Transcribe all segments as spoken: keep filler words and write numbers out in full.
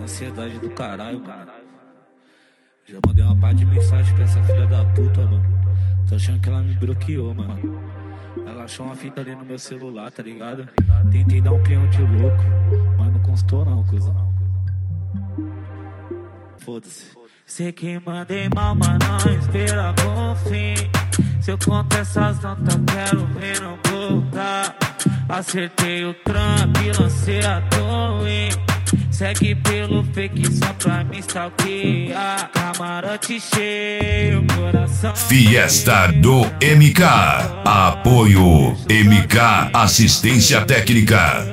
Ansiedade do caralho, mano. Já mandei uma par de mensagem pra essa filha da puta, mano. Tô achando que ela me bloqueou, mano. Ela achou uma fita ali no meu celular, tá ligado? Tentei dar um peão de louco, mas não constou não, cuzão. Foda-se. Sei que mandei mal, mas não espera bom fim. Se eu conto essas notas, quero ver não voltar. Acertei o trampo e lancei a torre. Segue pelo fake só pra me stalkear. Camarote cheio, coração. Fiesta do M K. Apoio M K Assistência Técnica.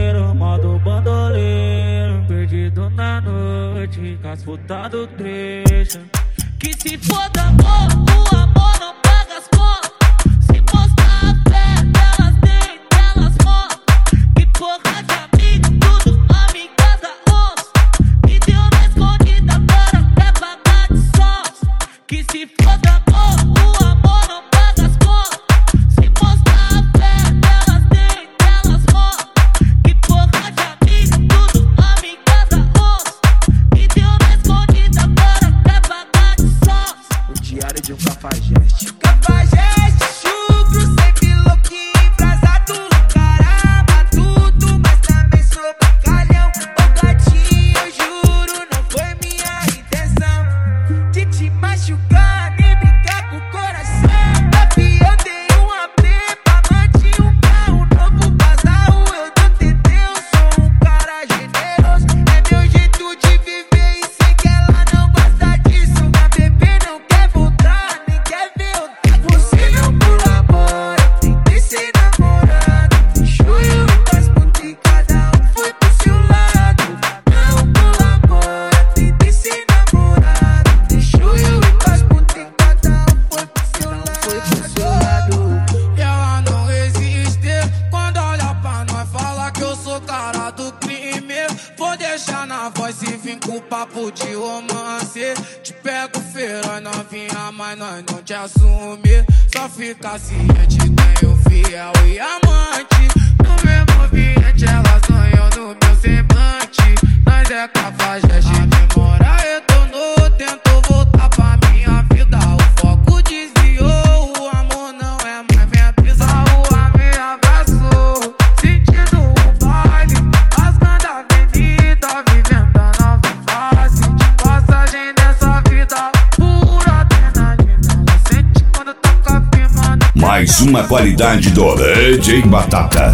Modo bandoleiro, perdido na noite, casfutado trecho. Que se foda amor, o amor não paga as contas. Se mostrar a fé delas tem, delas mostram. Que porra de amigo, tudo amigas da onça. Me deu na escondida, agora quer pagar de sócio. Que se foda amor, o amor não paga as contas. Se mostrar a fé delas tem, delas mostram. Que porra de amigo, tudo amigas da onça. Me deu na escondida, agora quer pagar de sócio. O diário de um cafajeste. Cafajeste, chucro, sempre louquinho, embrasado, caramba, tudo, mas também sou bacalhão. Ô gatinho, eu juro, não foi minha intenção de te machucar, nem brincar com o coração. Papi, eu dei uma prepa, mantive um carro novo, casal, eu dou T T, eu sou um cara generoso. É meu jeito de viver e sei que ela não gosta disso. Minha bebê não quer voltar, nem quer ver outra. Você não colabora, tentei ser namorado. Deixou eu em paz porque cada um foi pro seu lado. Não colabora, tentei ser namorado. Deixou eu em paz porque cada um foi pro seu lado. Foi pro seu lado. E ela não resiste quando olha pra nós, fala que eu sou cara do crime. Vou deixar na voz e vim com papo de romance. Te pego feira, novinha, mas nós não te assume. Só fica ciente, tem um fiel e amante. No mesmo ambiente, elas sonham no meu semblante. Nós é cafajeste, a memória retornou. Tentou voltar pra minha vida, o foco desviou. O amor não é mais minha brisa, a rua me abraçou. Sentindo o baile, rasgando a avenida, vivendo a nova fase de passagem dessa vida. Pura adrenalina, ela sente quando toca firmando. Mais uma qualidade do D J Batata.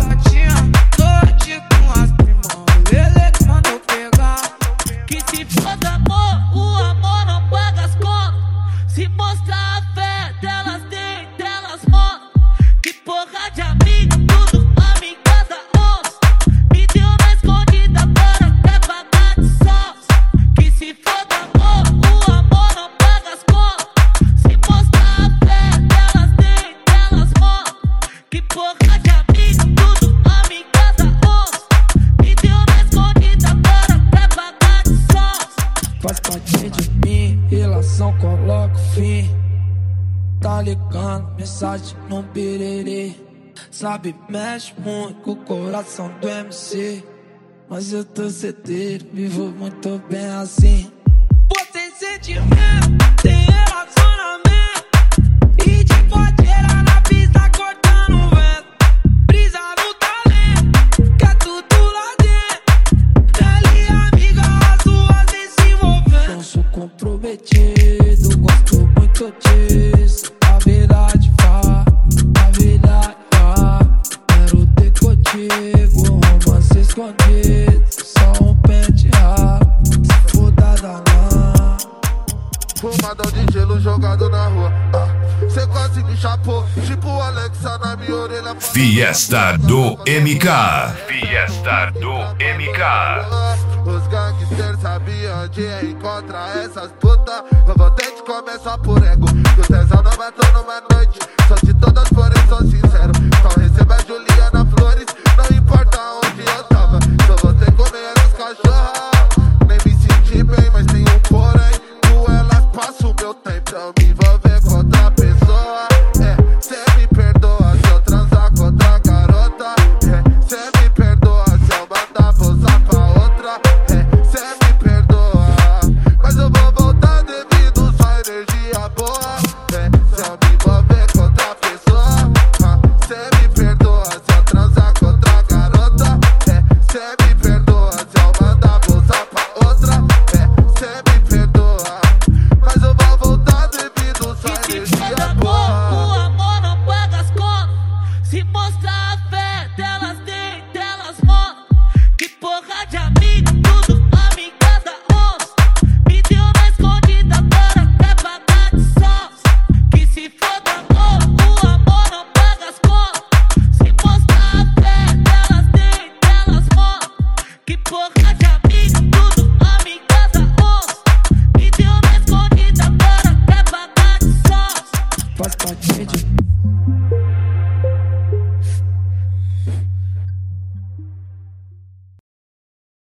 Noite com as primão, ele que mandou pegar. Que se foda amor, o amor não paga as contas. Se mostrar a fé delas tem, delas mostram. Que porra de amigo, tudo amigas da onça. Me deu na escondida, agora quer pagar de sócio. Que se foda amor, o amor não paga as contas. Se mostrar a fé delas tem, delas mostram. Que porra de amigo, tudo amigas da onça. Me deu na escondida, agora quer pagar de sócio. Faz parte de mim, relação coloca o fim. Tá ligando, mensagem no birerê. Sabe, mexe muito com o coração do M C. Mas eu tô certeiro, vivo muito bem assim. Pô, tem sentimento, tem relacionamento. E de podeira na pista cortando o vento. Brisa no talento, quer tudo lá dentro. Ele amiga, as duas nem se envolvendo. Não sou comprometido, gosto muito disso. A verdade fala, a verdade fala. Quero ter contigo, romance escondido. Só um penteado, se foda danar. Fumadão de gelo jogado na rua. Ah, cê quase me chapou, tipo o Alexa na minha orelha. Fiesta do M K. Fiesta do M K. Os gangsters sabiam onde encontrar essas putas. Eu vou ter de começar por ego. Que o tesão não matou numa noite. Só se todas forem só sincero.